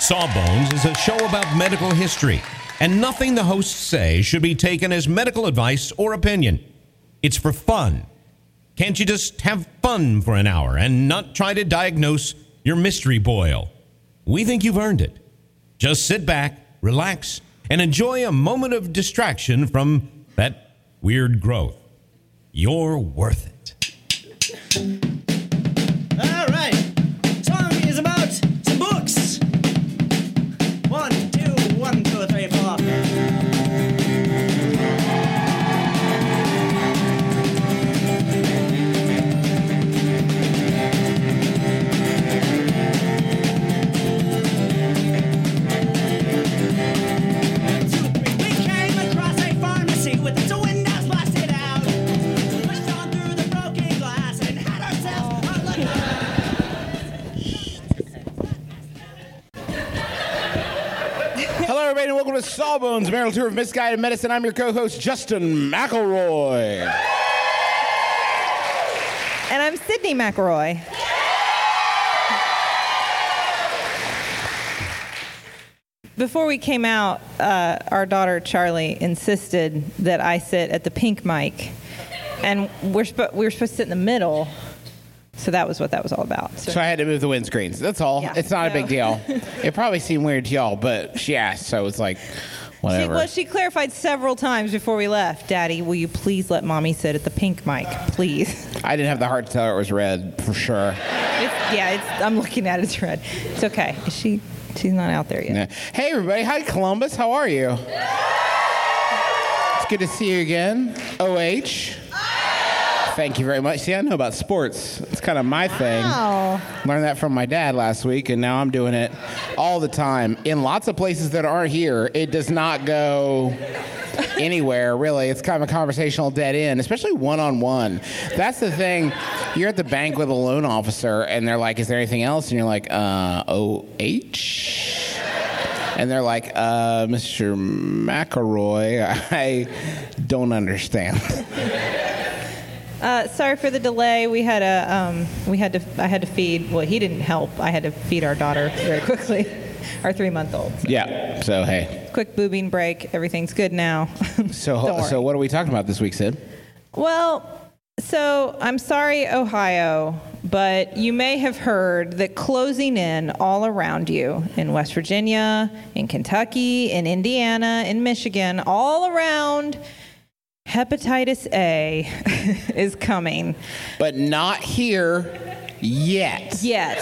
Sawbones is a show about medical history, and nothing the hosts say should be taken as medical advice or opinion. It's for fun. Can't you just have fun for an hour and not try to diagnose your mystery boil? We think you've earned it. Just sit back, relax, and enjoy a moment of distraction from that weird growth. You're worth it. All right. Song is about some books. 1, 2, 1, 2, 3, 4. Everybody, and welcome to Sawbones, Marital Tour of Misguided Medicine. I'm your co-host, Justin McElroy. And I'm Sydney McElroy. Before we came out, our daughter Charlie insisted that I sit at the pink mic, and we were supposed to sit in the middle. So that was what that was all about. So I had to move the windscreens. That's all. Yeah, it's not a big deal. It probably seemed weird to y'all, but she asked, so it's like, whatever. She clarified several times before we left, Daddy, will you please let Mommy sit at the pink mic, please? I didn't have the heart to tell her it was red, for sure. I'm looking at it, it's red. It's okay. She's not out there yet. Yeah. Hey, everybody. Hi, Columbus. How are you? It's good to see you again. OH. Thank you very much. See, I know about sports. It's kind of my thing. Wow. Learned that from my dad last week, and now I'm doing it all the time. In lots of places that aren't here, it does not go anywhere, really. It's kind of a conversational dead end, especially one-on-one. That's the thing. You're at the bank with a loan officer, and they're like, is there anything else? And you're like, OH? And they're like, Mr. McElroy, I don't understand. Sorry for the delay. I had to feed. Well, he didn't help. I had to feed our daughter very quickly, our 3-month-old. So. Yeah. So hey. Quick boobing break. Everything's good now. So what are we talking about this week, Sid? Well, so I'm sorry, Ohio, but you may have heard that closing in all around you in West Virginia, in Kentucky, in Indiana, in Michigan, all around. Hepatitis A is coming. But not here yet.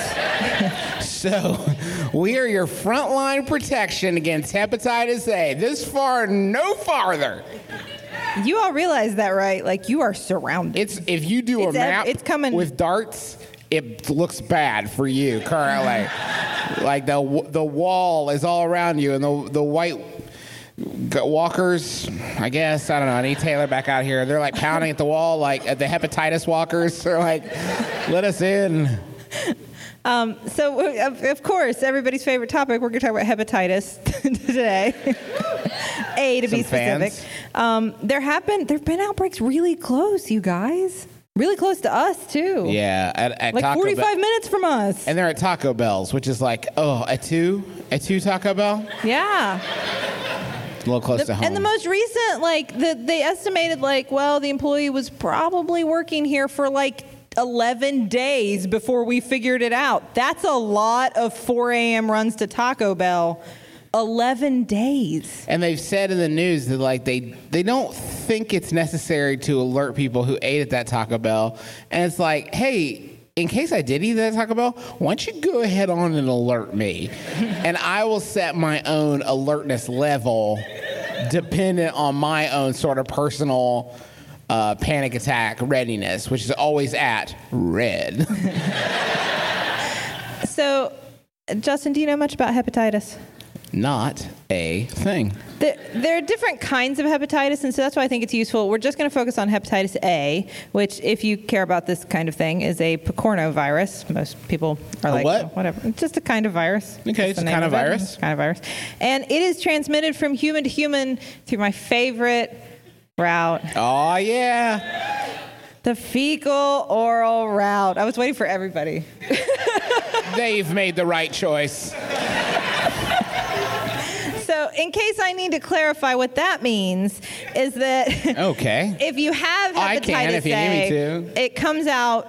So we are your frontline protection against hepatitis A. This far, no farther. You all realize that, right? Like, you are surrounded. If you do a map it's coming. with darts, it looks bad for you currently. Like the wall is all around you, and the white walkers, I guess, I don't know, I need Taylor back out here. They're like pounding at the wall, like at the hepatitis walkers. They're like, let us in. So, of course, everybody's favorite topic, we're going to talk about hepatitis today. A, to be specific. There have been outbreaks really close, you guys. Really close to us, too. Yeah. At like Taco 45 minutes from us. And they're at Taco Bell's, which is like, a two Taco Bell? Yeah. A little close to home. And the most recent, they estimated, the employee was probably working here for 11 days before we figured it out. That's a lot of 4 a.m. runs to Taco Bell. 11 days. And they've said in the news that they don't think it's necessary to alert people who ate at that Taco Bell. And it's like, hey, in case I did eat at Taco Bell, why don't you go ahead on and alert me? And I will set my own alertness level dependent on my own sort of personal panic attack readiness, which is always at red. So, Justin, do you know much about hepatitis? Not a thing. There are different kinds of hepatitis, and so that's why I think it's useful. We're just going to focus on hepatitis A, which, if you care about this kind of thing, is a picornovirus. Most people are like, what? Oh, whatever. It's just a kind of virus. Okay, it's a kind of virus. It's a kind of virus. And it is transmitted from human to human through my favorite route. Oh, yeah. The fecal oral route. I was waiting for everybody. They've made the right choice. So, in case I need to clarify what that means, is that Okay. if you have hepatitis I can if you need me A, to. it comes out,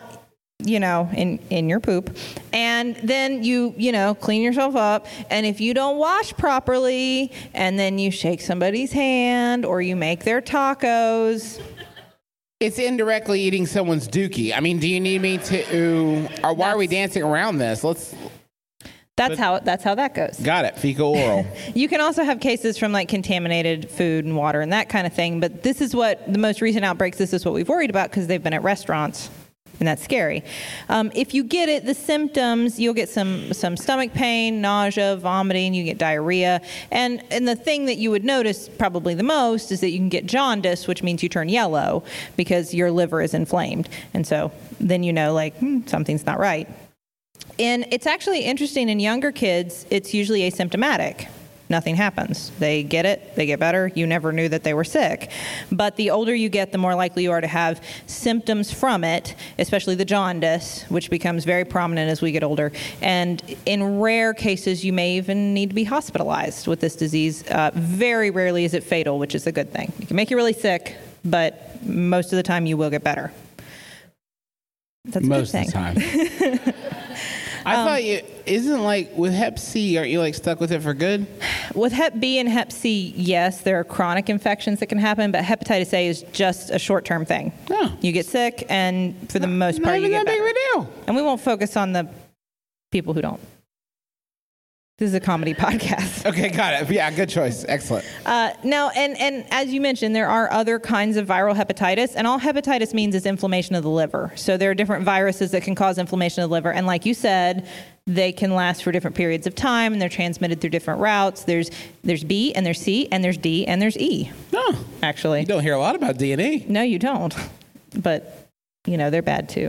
in your poop, and then you clean yourself up. And if you don't wash properly, and then you shake somebody's hand or you make their tacos. It's indirectly eating someone's dookie. I mean, do you need me to, or why are we dancing around this? That's how that goes. Got it. Fecal oral. You can also have cases from like contaminated food and water and that kind of thing. But this is what the most recent outbreaks. This is what we've worried about because they've been at restaurants. And that's scary. If you get it, the symptoms, you'll get some stomach pain, nausea, vomiting, you get diarrhea. And the thing that you would notice probably the most is that you can get jaundice, which means you turn yellow because your liver is inflamed. And so then something's not right. And it's actually interesting in younger kids, it's usually asymptomatic. Nothing happens. They get it, they get better. You never knew that they were sick. But the older you get, the more likely you are to have symptoms from it, especially the jaundice, which becomes very prominent as we get older. And in rare cases, you may even need to be hospitalized with this disease. Very rarely is it fatal, which is a good thing. It can make you really sick, but most of the time you will get better. That's a good thing. Most of the time. I thought isn't like with Hep C, aren't you like stuck with it for good? With Hep B and Hep C, yes, there are chronic infections that can happen, but hepatitis A is just a short-term thing. Oh. You get sick, and for the most part, Not you even get that big of better. a deal. And we won't focus on the people who don't. This is a comedy podcast. Okay, got it. Yeah, good choice. Excellent. Now, and as you mentioned, there are other kinds of viral hepatitis, and all hepatitis means is inflammation of the liver. So there are different viruses that can cause inflammation of the liver, and like you said, they can last for different periods of time, and they're transmitted through different routes. There's B, and there's C, and there's D, and there's E. Oh, actually. You don't hear a lot about DNA. No, you don't. But, they're bad too.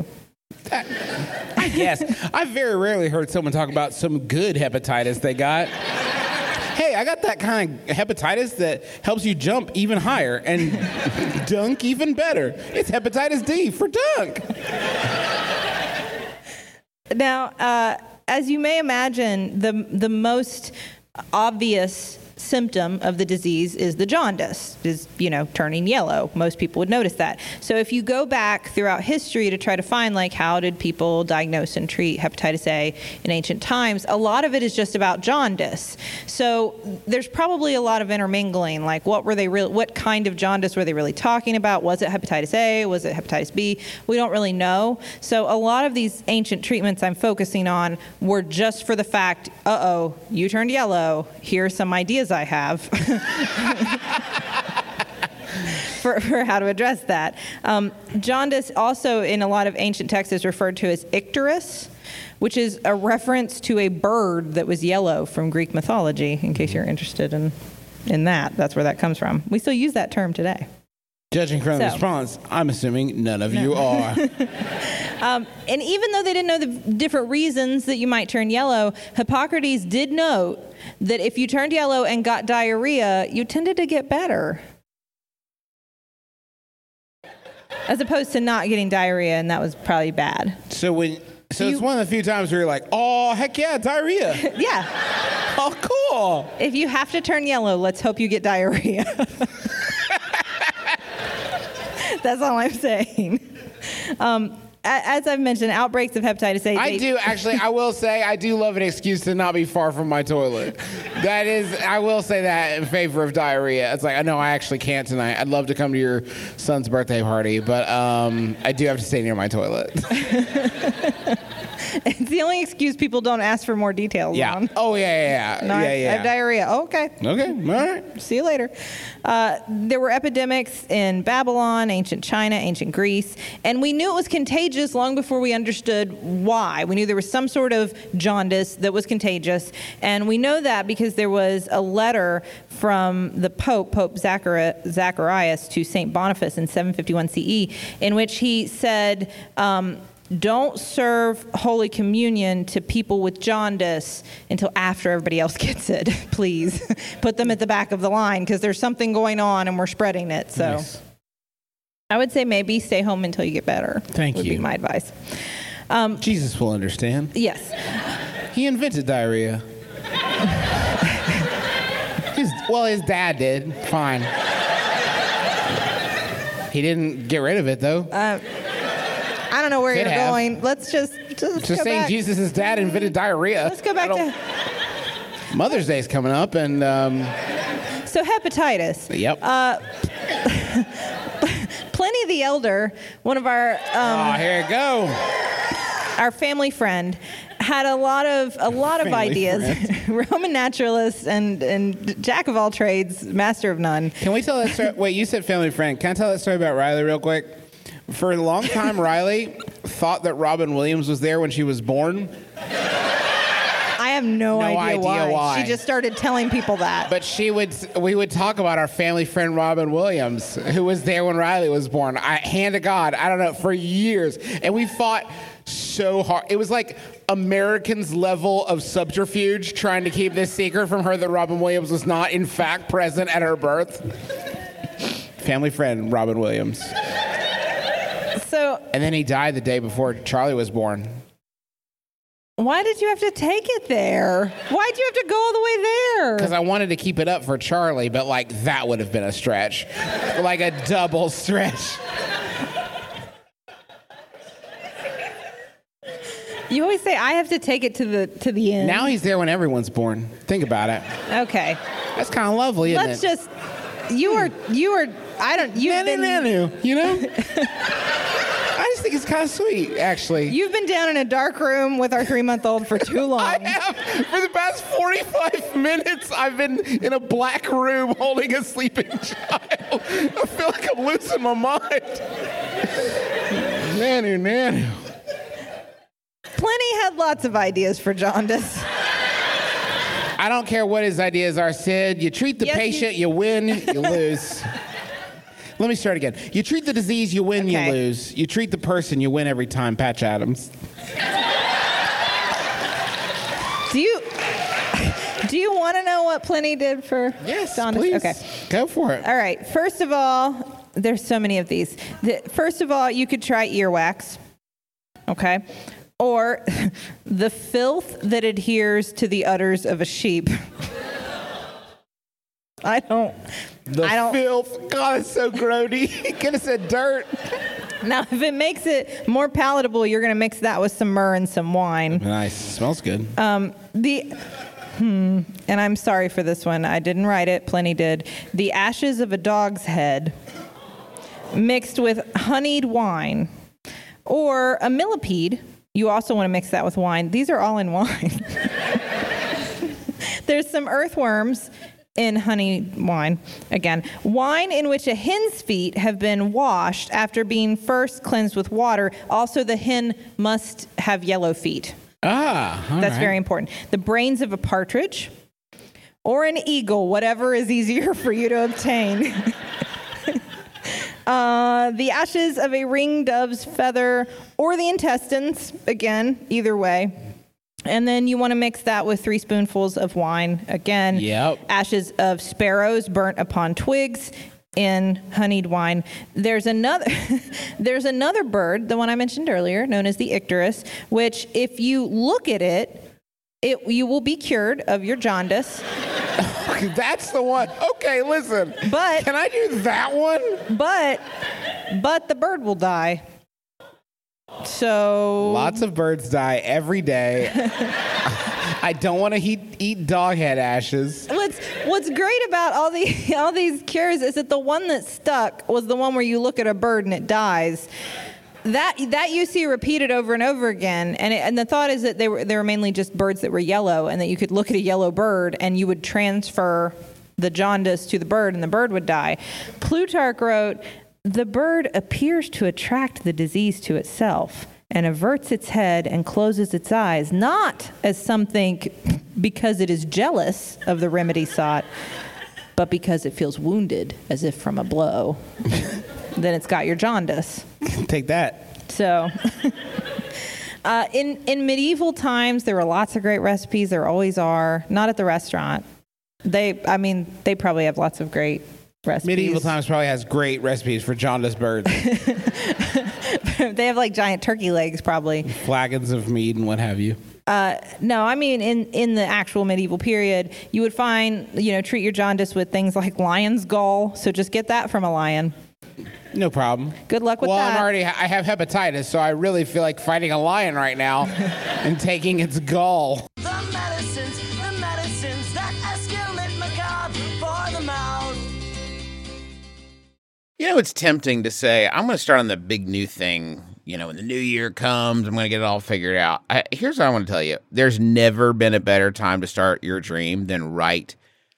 I guess. I've very rarely heard someone talk about some good hepatitis they got. Hey, I got that kind of hepatitis that helps you jump even higher and dunk even better. It's hepatitis D for dunk. Now, as you may imagine, the most obvious symptom of the disease is the jaundice, is, turning yellow. Most people would notice that. So if you go back throughout history to try to find, how did people diagnose and treat hepatitis A in ancient times, a lot of it is just about jaundice. So there's probably a lot of intermingling, what kind of jaundice were they really talking about? Was it hepatitis A? Was it hepatitis B? We don't really know. So a lot of these ancient treatments I'm focusing on were just for the fact, you turned yellow. Here's some ideas I have for how to address that. Jaundice also in a lot of ancient texts is referred to as icterus, which is a reference to a bird that was yellow from Greek mythology, in case you're interested in that. That's where that comes from. We still use that term today. Judging from the response, I'm assuming none of you are. And even though they didn't know the different reasons that you might turn yellow, Hippocrates did note that if you turned yellow and got diarrhea, you tended to get better. As opposed to not getting diarrhea, and that was probably bad. So it's one of the few times where you're like, oh, heck yeah, diarrhea. Yeah. Oh, cool. If you have to turn yellow, let's hope you get diarrhea. That's all I'm saying. As I've mentioned, outbreaks of hepatitis A. I will say, I do love an excuse to not be far from my toilet. I will say that in favor of diarrhea. It's like, I know I actually can't tonight. I'd love to come to your son's birthday party, but I do have to stay near my toilet. It's the only excuse people don't ask for more details on. Oh, yeah. No, I have diarrhea. Okay. Okay, all right. See you later. There were epidemics in Babylon, ancient China, ancient Greece, and we knew it was contagious long before we understood why. We knew there was some sort of jaundice that was contagious, and we know that because there was a letter from the Pope Zacharias, to St. Boniface in 751 CE, in which he said, don't serve Holy Communion to people with jaundice until after everybody else gets it, please. Put them at the back of the line because there's something going on and we're spreading it. So nice. I would say maybe stay home until you get better. Thank you. Would be my advice. Jesus will understand. Yes. He invented diarrhea. Well, his dad did. Fine. He didn't get rid of it, though. I don't know where Could you're have. going. Let's just Just go saying back. Jesus' dad invented diarrhea. Let's go back to Mother's Day's coming up, and so hepatitis. yep. Pliny the Elder, one of our Here you go. our family friend, had a lot of Family ideas. Roman naturalist and jack of all trades, master of none. Can we tell that story? Wait, you said family friend. Can I tell that story about Riley real quick? For a long time, Riley thought that Robin Williams was there when she was born, I have no idea why. She just started telling people that. but we would talk about our family friend Robin Williams, who was there when Riley was born. Hand to God, I don't know, for years. And we fought so hard. It was like Americans' level of subterfuge trying to keep this secret from her that Robin Williams was not, in fact, present at her birth. Family friend Robin Williams. So And then he died the day before Charlie was born. why did you have to take it there? Why'd you have to go all the way there? Because I wanted to keep it up for Charlie, but like that would have been a stretch. Like a double stretch. You always say I have to take it to the end. Now he's there when everyone's born. Think about it. Okay. That's kind of lovely, isn't Let's it? just you are I don't you've been Nanu, you know? I just think it's kind of sweet, actually. You've been down in a dark room with our 3-month-old for too long. I have. For the past 45 minutes, I've been in a black room holding a sleeping child. I feel like I'm losing my mind. Nanu. Pliny had lots of ideas for jaundice. I don't care what his ideas are, Sid. You treat the Yes, patient, you win, you lose. Let me start again. You treat the disease, you win, Okay. you lose. You treat the person, you win every time. Patch Adams. Do you want to know what Pliny did for jaundice? Please. Okay. Go for it. All right. First of all, there's so many of these. First of all, you could try earwax. Okay. Or the filth that adheres to the udders of a sheep. I don't. Filth. God, it's so grody. He could have said dirt. Now, if it makes it more palatable, you're going to mix that with some myrrh and some wine. Nice. Smells good. And I'm sorry for this one. I didn't write it. Pliny did. The ashes of a dog's head mixed with honeyed wine, or a millipede. You also want to mix that with wine. These are all in wine. There's some earthworms in honey wine. Again, wine in which a hen's feet have been washed after being first cleansed with water. Also, the hen must have yellow feet. That's very important. The brains of a partridge or an eagle, whatever is easier for you to obtain. The ashes of a ring dove's feather or the intestines, again, either way. And then you want to mix that with 3 spoonfuls of wine. Again, Yep. ashes of sparrows burnt upon twigs in honeyed wine. There's another bird, the one I mentioned earlier, known as the icterus, which if you look at it, you will be cured of your jaundice. That's the one. Okay, listen. But Can I do that one? but the bird will die. So Lots of birds die every day. I don't want to eat dog head ashes. What's great about all these cures is that the one that stuck was the one where you look at a bird and it dies. That you see repeated over and over again, and the thought is that they were mainly just birds that were yellow, and that you could look at a yellow bird and you would transfer the jaundice to the bird, and the bird would die. Plutarch wrote, "The bird appears to attract the disease to itself, and averts its head and closes its eyes, not, as some think, because it is jealous of the remedy sought, but because it feels wounded as if from a blow." Then it's got your jaundice. Take that. So, in medieval times, there were lots of great recipes. There always are. Not at the restaurant. They probably have lots of great recipes. Medieval times probably has great recipes for jaundice birds. They have like giant turkey legs, probably. Flagons of mead and what have you. No, I mean in the actual medieval period, you would find, treat your jaundice with things like lion's gall. So just get that from a lion. No problem. Good luck with well, that. I have hepatitis, so I really feel like fighting a lion right now and taking its gall. The medicines that escalate macabre for the mouth. It's tempting to say, I'm going to start on the big new thing. When the new year comes, I'm going to get it all figured out. Here's what I want to tell you. There's never been a better time to start your dream than right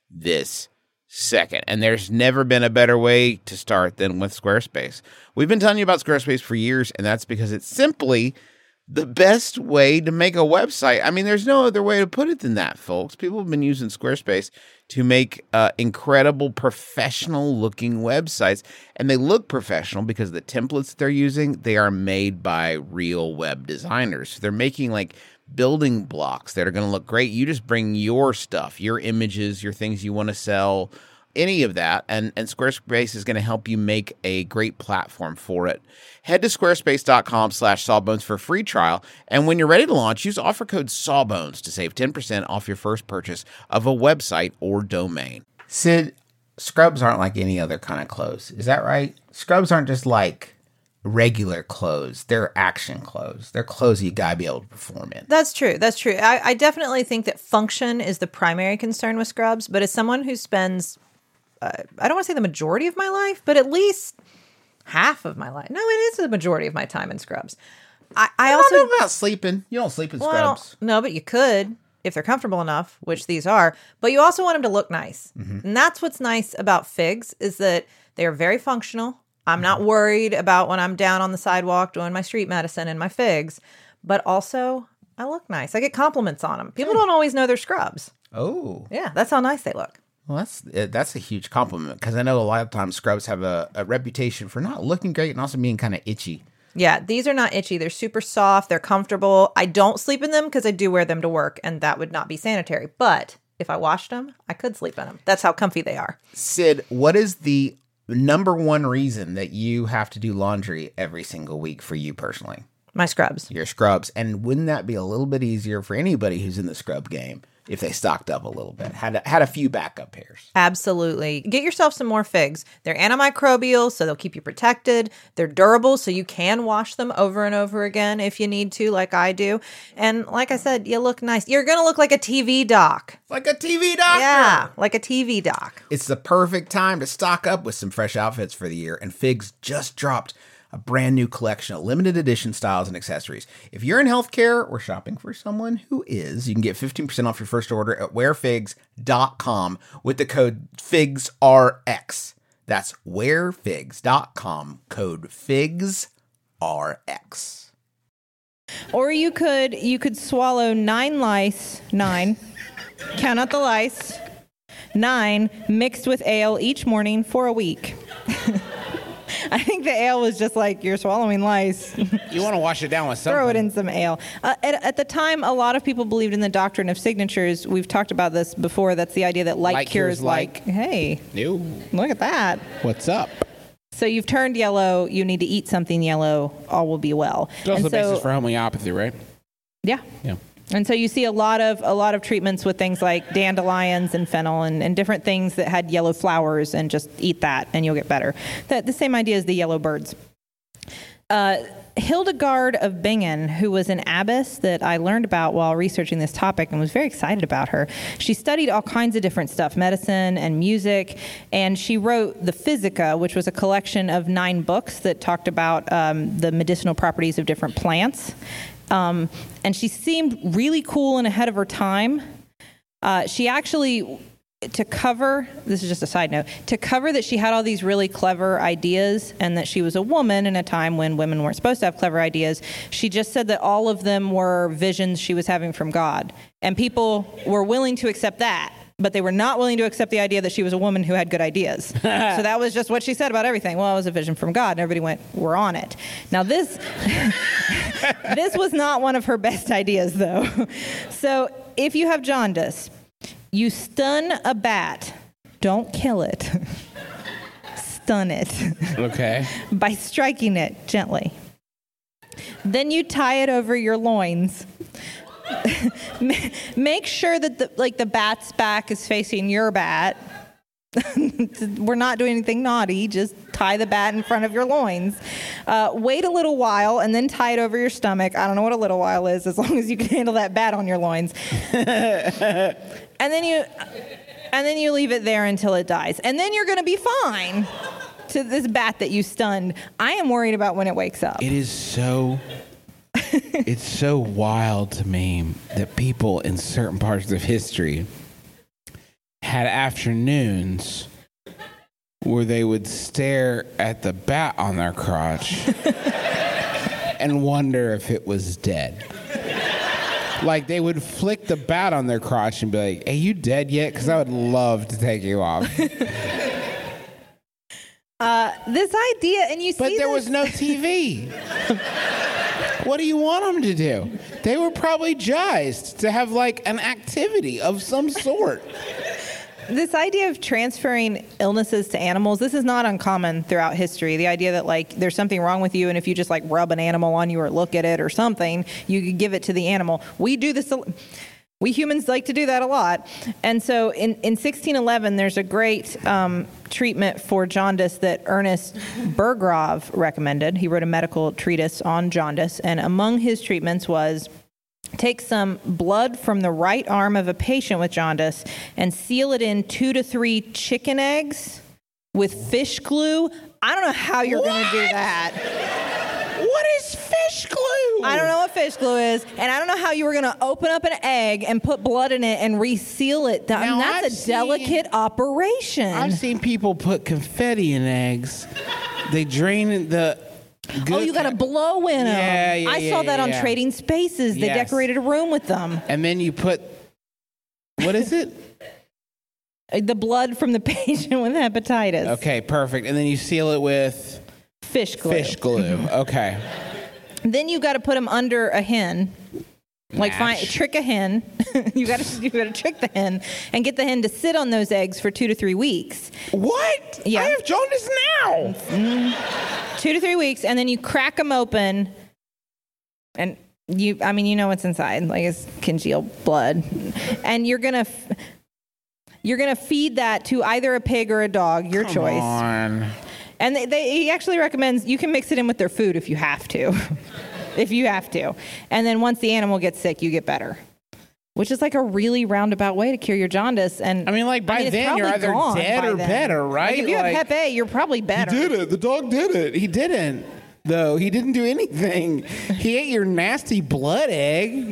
this second. And there's never been a better way to start than with Squarespace. We've been telling you about Squarespace for years, and that's because it's simply the best way to make a website. I mean, there's no other way to put it than that, folks. People have been using Squarespace to make incredible professional-looking websites, and they look professional because the templates that they're using, they are made by real web designers. So they're making like building blocks that are going to look great. You just bring your stuff, your images, your things you want to sell, any of that, and Squarespace is going to help you make a great platform for it. Head to squarespace.com/sawbones for a free trial, and when you're ready to launch, use offer code SAWBONES to save 10% off your first purchase of a website or domain. Sid, scrubs aren't like any other kind of clothes. Is that right? Scrubs aren't just like regular clothes. They're action clothes. They're clothes you gotta be able to perform in. That's true. I definitely think that function is the primary concern with scrubs, but as someone who spends I don't want to say the majority of my life, but at least half of my life. No, it is the majority of my time in scrubs. I also don't know about sleeping. You don't sleep in scrubs. No, but you could if they're comfortable enough, which these are. But you also want them to look nice. Mm-hmm. And that's what's nice about figs is that they are very functional. I'm not worried about when I'm down on the sidewalk doing my street medicine in my figs. But also, I look nice. I get compliments on them. People don't always know they're scrubs. Oh. Yeah, that's how nice they look. Well, that's a huge compliment because I know a lot of times scrubs have a reputation for not looking great and also being kind of itchy. Yeah, these are not itchy. They're super soft. They're comfortable. I don't sleep in them because I do wear them to work, and that would not be sanitary. But if I washed them, I could sleep in them. That's how comfy they are. Sid, what is the number one reason that you have to do laundry every single week for you personally? My scrubs. Your scrubs. And wouldn't that be a little bit easier for anybody who's in the scrub game if they stocked up a little bit, had a few backup pairs? Absolutely. Get yourself some more figs. They're antimicrobial, so they'll keep you protected. They're durable, so you can wash them over and over again if you need to, like I do. And like I said, you look nice. You're going to look like a TV doc. Like a TV doctor. Yeah, like a TV doc. It's the perfect time to stock up with some fresh outfits for the year, and Figs just dropped a brand new collection of limited edition styles and accessories. If you're in healthcare or shopping for someone who is, you can get 15% off your first order at wearfigs.com with the code FIGSRX. That's wearfigs.com, code FIGSRX. Or you could swallow 9 lice, 9, count out the lice, 9 mixed with ale each morning for a week. I think the ale was just like, you're swallowing lice. You want to wash it down with something. Throw it in some ale. At the time, a lot of people believed in the doctrine of signatures. We've talked about this before. That's the idea that like cures like. Hey, Ew. Look at that. What's up? So you've turned yellow. You need to eat something yellow. All will be well. That's the basis for homeopathy, right? Yeah. Yeah. And so you see a lot of treatments with things like dandelions and fennel and different things that had yellow flowers, and just eat that and you'll get better. The same idea as the yellow birds. Hildegard of Bingen, who was an abbess that I learned about while researching this topic and was very excited about her. She studied all kinds of different stuff, medicine and music, and she wrote the Physica, which was a collection of 9 books that talked about the medicinal properties of different plants. And she seemed really cool and ahead of her time. She actually, this is just a side note, to cover that she had all these really clever ideas and that she was a woman in a time when women weren't supposed to have clever ideas, she just said that all of them were visions she was having from God. And people were willing to accept that, but they were not willing to accept the idea that she was a woman who had good ideas. So that was just what she said about everything. Well, it was a vision from God, and everybody went, we're on it. Now this was not one of her best ideas, though. So if you have jaundice, you stun a bat. Don't kill it. Stun it. Okay. By striking it gently. Then you tie it over your loins. make sure that the bat's back is facing your bat. We're not doing anything naughty. Just tie the bat in front of your loins. Wait a little while and then tie it over your stomach. I don't know what a little while is, as long as you can handle that bat on your loins. and then you leave it there until it dies. And then you're going to be fine to this bat that you stunned. I am worried about when it wakes up. It is so... it's so wild to me that people in certain parts of history had afternoons where they would stare at the bat on their crotch and wonder if it was dead. Like, they would flick the bat on their crotch and be like, "Hey, you dead yet? Because I would love to take you off." This idea, and you see But there was no TV. What do you want them to do? They were probably jazzed to have, like, an activity of some sort. This idea of transferring illnesses to animals, this is not uncommon throughout history. The idea that, like, there's something wrong with you, and if you just, like, rub an animal on you or look at it or something, you could give it to the animal. We do this. We humans like to do that a lot. And so in 1611, there's a great treatment for jaundice that Ernest Burgrave recommended. He wrote a medical treatise on jaundice, and among his treatments was take some blood from the right arm of a patient with jaundice and seal it in 2 to 3 chicken eggs with fish glue. I don't know how you're going to do that. What is fish glue? I don't know what fish glue is, and I don't know how you were going to open up an egg and put blood in it and reseal it. I mean, that's a delicate operation. I've seen people put confetti in eggs. They drain the... Oh, you got to blow in them. I saw that on Trading Spaces. They decorated a room with them. And then you put... What is it? The blood from the patient with hepatitis. Okay, perfect. And then you seal it with... Fish glue. Fish glue. Okay. Then you got to put them under a hen. Like trick a hen. you got to trick the hen and get the hen to sit on those eggs for 2 to 3 weeks. What? Yeah. I have jaundice now. 2 to 3 weeks, and then you crack them open, and you know what's inside, like it's congealed blood, and you're gonna feed that to either a pig or a dog, your choice. Come on. And he actually recommends you can mix it in with their food if you have to. And then once the animal gets sick, you get better. Which is like a really roundabout way to cure your jaundice. And I mean, like, by then you're either dead or better, right? Like, if you have Hep A, you're probably better. He did it. The dog did it. He didn't, though. He didn't do anything. He ate your nasty blood egg.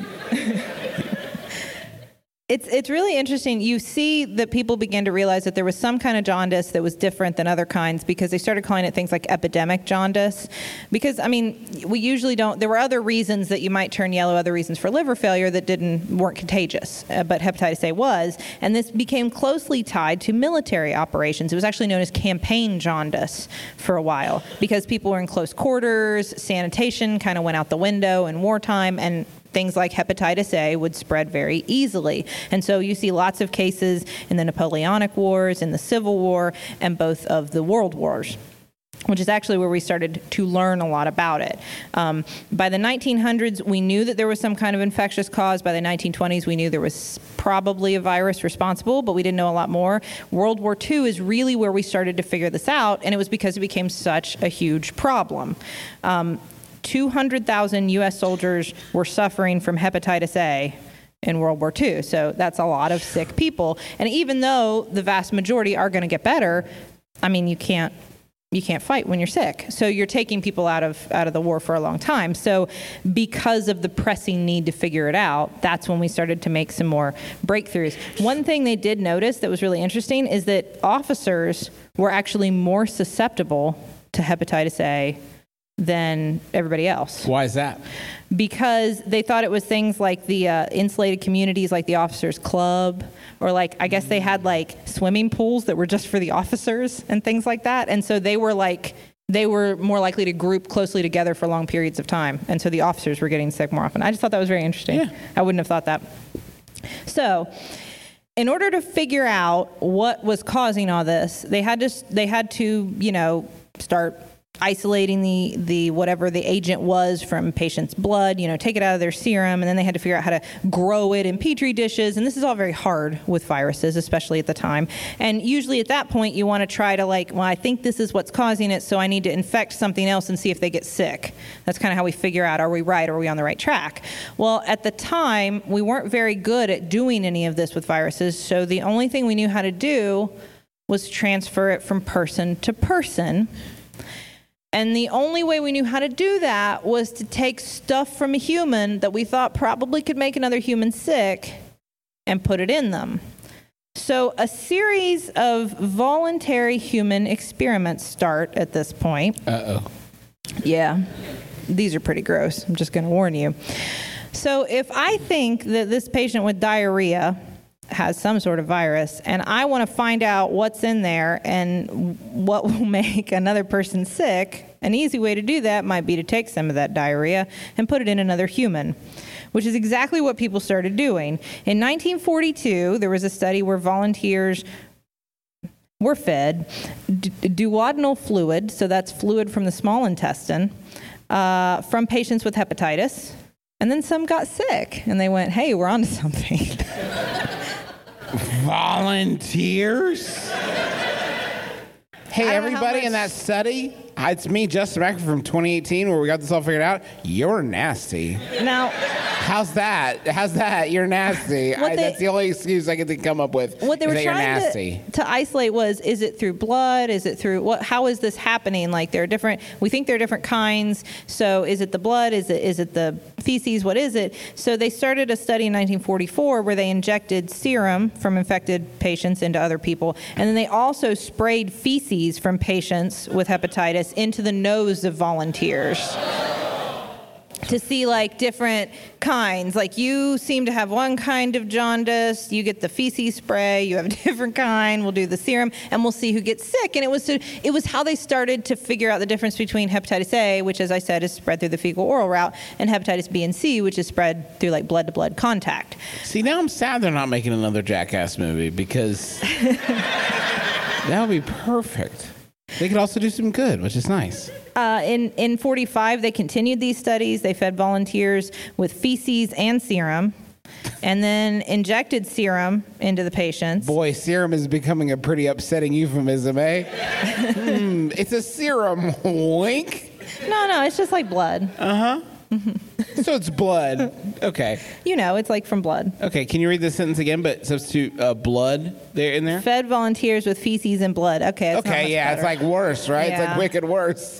It's really interesting. You see that people began to realize that there was some kind of jaundice that was different than other kinds because they started calling it things like epidemic jaundice. Because, I mean, we usually don't, there were other reasons that you might turn yellow, other reasons for liver failure that weren't contagious, but hepatitis A was. And this became closely tied to military operations. It was actually known as campaign jaundice for a while because people were in close quarters, sanitation kind of went out the window in wartime, and things like hepatitis A would spread very easily. And so you see lots of cases in the Napoleonic Wars, in the Civil War, and both of the World Wars, which is actually where we started to learn a lot about it. By the 1900s, we knew that there was some kind of infectious cause. By the 1920s, we knew there was probably a virus responsible, but we didn't know a lot more. World War II is really where we started to figure this out, and it was because it became such a huge problem. 200,000 U.S. soldiers were suffering from hepatitis A in World War II. So that's a lot of sick people. And even though the vast majority are going to get better, I mean, you can't fight when you're sick. So you're taking people out of the war for a long time. So because of the pressing need to figure it out, that's when we started to make some more breakthroughs. One thing they did notice that was really interesting is that officers were actually more susceptible to hepatitis A than everybody else. Why is that? Because they thought it was things like the insulated communities, like the officers' club, or like, I guess they had like swimming pools that were just for the officers and things like that. And so they were more likely to group closely together for long periods of time. And so the officers were getting sick more often. I just thought that was very interesting. Yeah. I wouldn't have thought that. So in order to figure out what was causing all this, they had to, start isolating the whatever the agent was from patients' blood, take it out of their serum, and then they had to figure out how to grow it in petri dishes. And this is all very hard with viruses, especially at the time. And usually at that point, you want to try to I think this is what's causing it, so I need to infect something else and see if they get sick. That's kind of how we figure out, are we right? Are we on the right track? Well, at the time, we weren't very good at doing any of this with viruses, so the only thing we knew how to do was transfer it from person to person. And the only way we knew how to do that was to take stuff from a human that we thought probably could make another human sick and put it in them. So a series of voluntary human experiments start at this point. Uh-oh. Yeah, these are pretty gross. I'm just going to warn you. So if I think that this patient with diarrhea has some sort of virus, and I want to find out what's in there and what will make another person sick, an easy way to do that might be to take some of that diarrhea and put it in another human, which is exactly what people started doing. In 1942, there was a study where volunteers were fed duodenal fluid, so that's fluid from the small intestine, from patients with hepatitis, and then some got sick, and they went, hey, we're onto something. Volunteers? Hey, I don't know how everybody in much- that study, it's me, Justin Becker from 2018, where we got this all figured out. You're nasty. Now, How's that? You're nasty. That's the only excuse I could come up with. what they is were that you're trying nasty. to isolate was, is it through blood? Is it through what? How is this happening? There are different. We think there are different kinds. So is it the blood? Is it the feces? What is it? So they started a study in 1944 where they injected serum from infected patients into other people, and then they also sprayed feces from patients with hepatitis into the nose of volunteers. To see different kinds. You seem to have one kind of jaundice, you get the feces spray, you have a different kind, we'll do the serum, and we'll see who gets sick. And it was how they started to figure out the difference between hepatitis A, which, as I said, is spread through the fecal-oral route, and hepatitis B and C, which is spread through blood-to-blood contact. See, now I'm sad they're not making another Jackass movie, because that would be perfect. They could also do some good, which is nice. In 45, they continued these studies. They fed volunteers with feces and serum, and then injected serum into the patients. Boy, serum is becoming a pretty upsetting euphemism, eh? It's a serum, wink. No, it's just like blood. So it's blood. Okay. It's from blood. Okay, can you read this sentence again, but substitute blood there in there? Fed volunteers with feces and blood. Okay. That's not much It's better. worse, right? It's Yeah. wicked worse.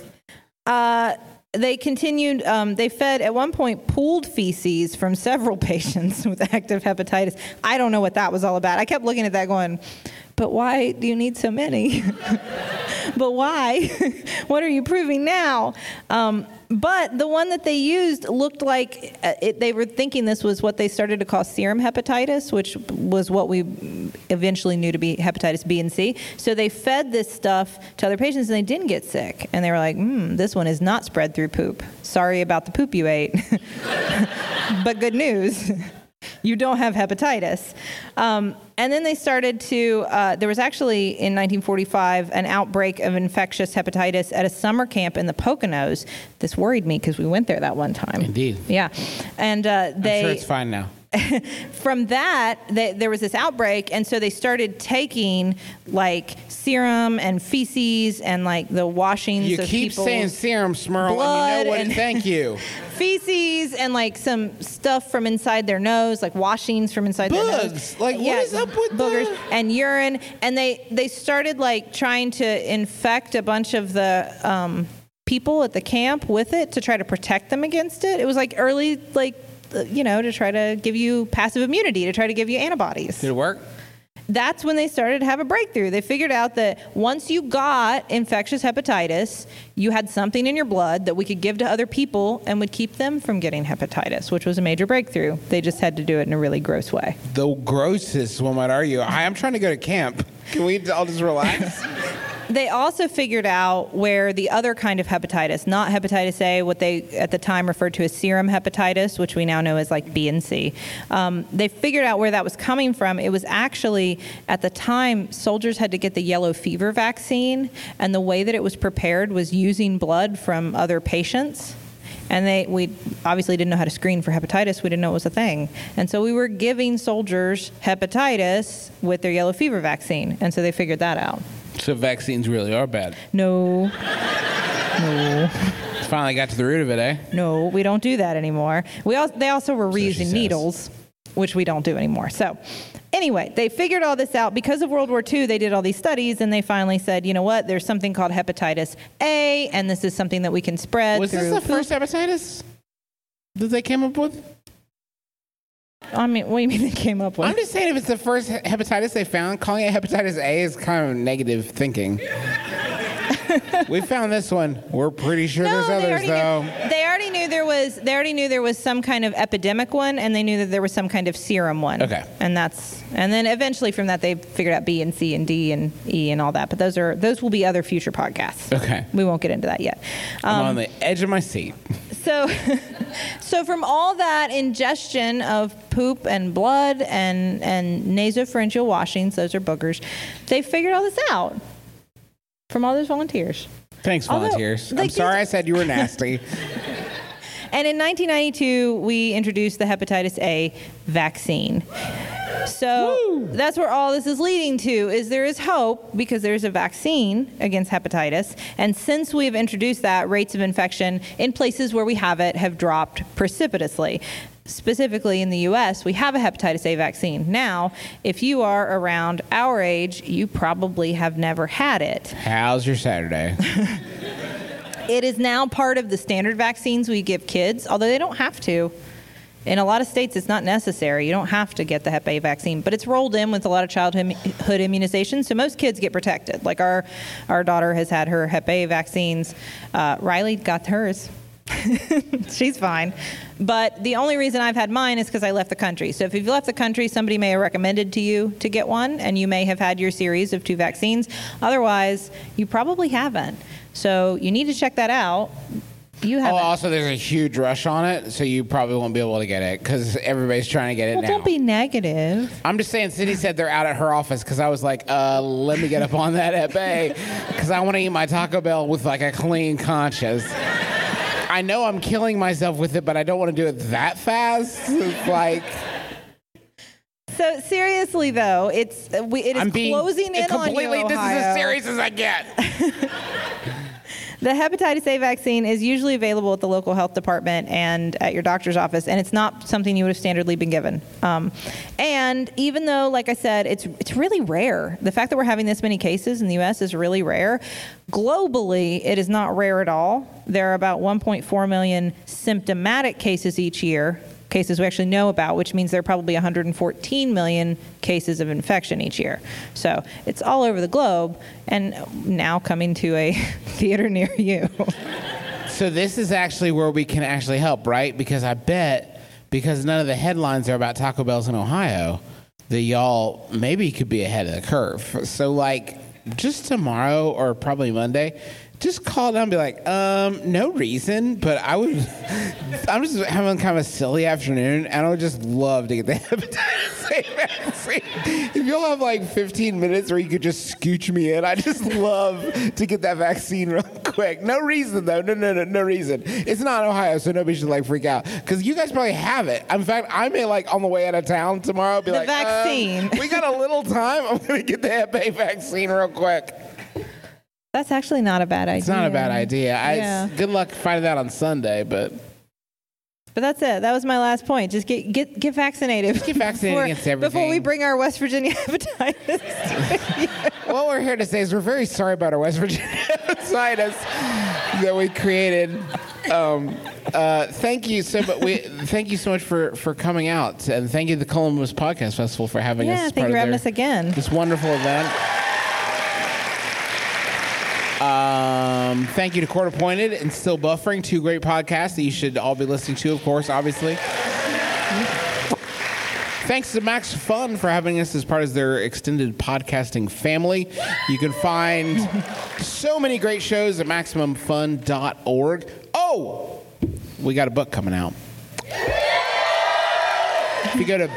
They continued, they fed at one point pooled feces from several patients with active hepatitis. I don't know what that was all about. I kept looking at that going, but why do you need so many? But why? What are you proving now? But the one that they used looked like they were thinking this was what they started to call serum hepatitis, which was what we eventually knew to be hepatitis B and C. So they fed this stuff to other patients and they didn't get sick. And they were like, this one is not spread through poop. Sorry about the poop you ate. But good news. You don't have hepatitis. And then they started to, there was actually in 1945 an outbreak of infectious hepatitis at a summer camp in the Poconos. This worried me because we went there that one time. Indeed. Yeah. And I'm sure it's fine now. from that, there was this outbreak, and so they started taking serum and feces and the washings You of keep people's saying serum, Smurl, blood and you know what? and- Thank you. feces and some stuff from inside their nose, washings from inside their nose. Bugs. What is up with boogers that? and urine? And they started trying to infect a bunch of the people at the camp with it to try to protect them against it. It was early to try to give you passive immunity, to try to give you antibodies. Did it work? That's when they started to have a breakthrough. They figured out that once you got infectious hepatitis, you had something in your blood that we could give to other people and would keep them from getting hepatitis, which was a major breakthrough. They just had to do it in a really gross way. The grossest, one might argue. Hi, I'm trying to go to camp. Can we all just relax? They also figured out where the other kind of hepatitis, not hepatitis A, what they at the time referred to as serum hepatitis, which we now know as like B and C. They figured out where that was coming from. It was actually, at the time, soldiers had to get the yellow fever vaccine, and the way that it was prepared was using blood from other patients. And we obviously didn't know how to screen for hepatitis. We didn't know it was a thing. And so we were giving soldiers hepatitis with their yellow fever vaccine. And so they figured that out. So vaccines really are bad. No. Finally got to the root of it, eh? No, we don't do that anymore. They also were reusing needles, which we don't do anymore. So anyway, they figured all this out. Because of World War II, they did all these studies, and they finally said, you know what, there's something called hepatitis A, and this is something that we can spread Was through this the poop. first hepatitis that they came up with? I mean, what do you mean they came up with? I'm just saying, if it's the first hepatitis they found, calling it hepatitis A is kind of negative thinking. We found this one. We're pretty sure there's others, though. They already knew there was some kind of epidemic one, and they knew that there was some kind of serum one. Okay. And then eventually from that they figured out B and C and D and E and all that. But those will be other future podcasts. Okay. We won't get into that yet. I'm on the edge of my seat. So from all that ingestion of poop and blood and nasopharyngeal washings, those are boogers, they figured all this out from all those volunteers. Thanks, volunteers. Although, I'm sorry I said you were nasty. And in 1992, we introduced the hepatitis A vaccine. So that's where all this is leading to, is there is hope because there's a vaccine against hepatitis. And since we've introduced that, rates of infection in places where we have it have dropped precipitously. Specifically in the U.S., we have a hepatitis A vaccine. Now, if you are around our age, you probably have never had it. How's your Saturday? It is now part of the standard vaccines we give kids, although they don't have to. In a lot of states, it's not necessary. You don't have to get the Hep A vaccine, but it's rolled in with a lot of childhood immunizations, so most kids get protected. Like our daughter has had her Hep A vaccines. Riley got hers. She's fine. But the only reason I've had mine is because I left the country. So if you've left the country, somebody may have recommended to you to get one, and you may have had your series of 2 vaccines. Otherwise, you probably haven't. So you need to check that out. You haven't. Also, there's a huge rush on it, so you probably won't be able to get it because everybody's trying to get it now. Don't be negative. I'm just saying, Cindy said they're out at her office because I was like, let me get up on that Hep A because I want to eat my Taco Bell with like a clean conscience. I know I'm killing myself with it, but I don't want to do it that fast. It's like... So seriously, though, it is closing in on you, Ohio. This is as serious as I get. The hepatitis A vaccine is usually available at the local health department and at your doctor's office, and it's not something you would have standardly been given. And even though, like I said, it's really rare. The fact that we're having this many cases in the U.S. is really rare. Globally, it is not rare at all. There are about 1.4 million symptomatic cases each year, cases we actually know about, which means there are probably 114 million cases of infection each year. So it's all over the globe, and now coming to a theater near you. So this is actually where we can actually help, right? Because I bet, because none of the headlines are about Taco Bells in Ohio, that y'all maybe could be ahead of the curve. So like just tomorrow or probably Monday, just call down and be like, no reason, but I'm just having kind of a silly afternoon, and I would just love to get the hepatitis A vaccine. If you'll have like 15 minutes where you could just scooch me in, I'd just love to get that vaccine real quick. No reason, though. No reason. It's not Ohio, so nobody should like freak out. Because you guys probably have it. In fact, I may like on the way out of town tomorrow be like, vaccine. We got a little time. I'm going to get the Hep A vaccine real quick. That's actually not a bad idea. It's not a bad idea. Yeah. Good luck finding that on Sunday, but that's it. That was my last point. Just get vaccinated. Just get vaccinated against everything. Before we bring our West Virginia hepatitis. What we're here to say is we're very sorry about our West Virginia hepatitis that we created. Thank you so much. Thank you so much for coming out, and thank you to the Columbus Podcast Festival for having us. Yeah, thank you for having us again. This wonderful event. Thank you to Court Appointed and Still Buffering, 2 great podcasts that you should all be listening to, of course, obviously. Thanks to Max Fun for having us as part of their extended podcasting family. You can find so many great shows at MaximumFun.org. Oh, we got a book coming out. If you go to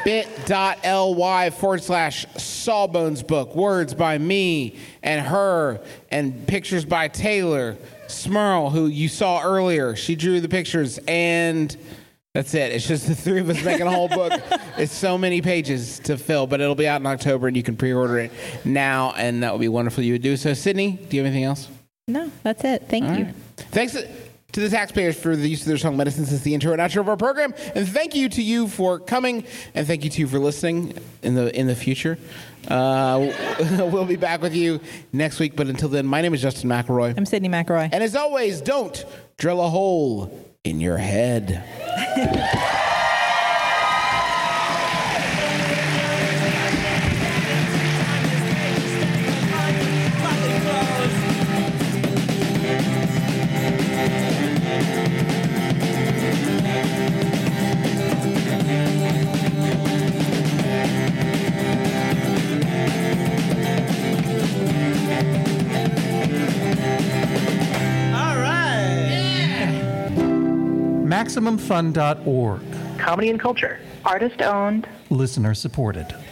bit.ly/Sawbones book, words by me and her, and pictures by Taylor Smurl, who you saw earlier. She drew the pictures, and that's it. It's just the three of us making a whole book. It's so many pages to fill, but it'll be out in October, and you can pre-order it now, and that would be wonderful you would do so. Sydney, do you have anything else? No, that's it. Thank you. Right. Thanks to the taxpayers for the use of their song Medicine since the intro and outro of our program. And thank you to you for coming. And thank you to you for listening in the future. We'll be back with you next week. But until then, my name is Justin McElroy. I'm Sydney McElroy. And as always, don't drill a hole in your head. MaximumFun.org. Comedy and culture. Artist owned. Listener supported.